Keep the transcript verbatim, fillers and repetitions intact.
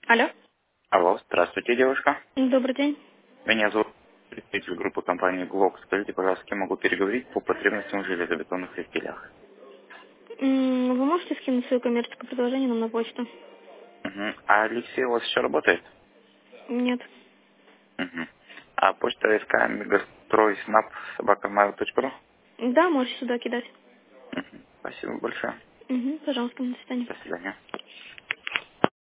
Алло. Алло, здравствуйте, девушка. Добрый день. Меня зовут представитель группы компании Глок. Скажите, пожалуйста, с кем могу переговорить по потребностям в железобетонных изделиях? М, Вы можете скинуть свое коммерческое предложение нам на почту? Угу. А Алексей у вас еще работает? Нет. Угу. А почта СК Мегастрой снап собака mail точка ру? Да, можете сюда кидать. Угу. Спасибо большое. Угу, пожалуйста, до свидания. До свидания.